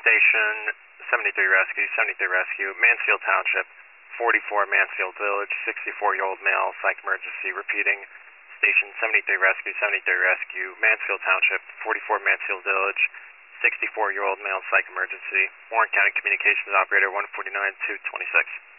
Station 73 Rescue, 73 Rescue, Mansfield Township, 44 Mansfield Village, 64-year-old male, psych emergency, repeating. Station 73 Rescue, 73 Rescue, Mansfield Township, 44 Mansfield Village, 64-year-old male, psych emergency. Warren County Communications Operator 149-226.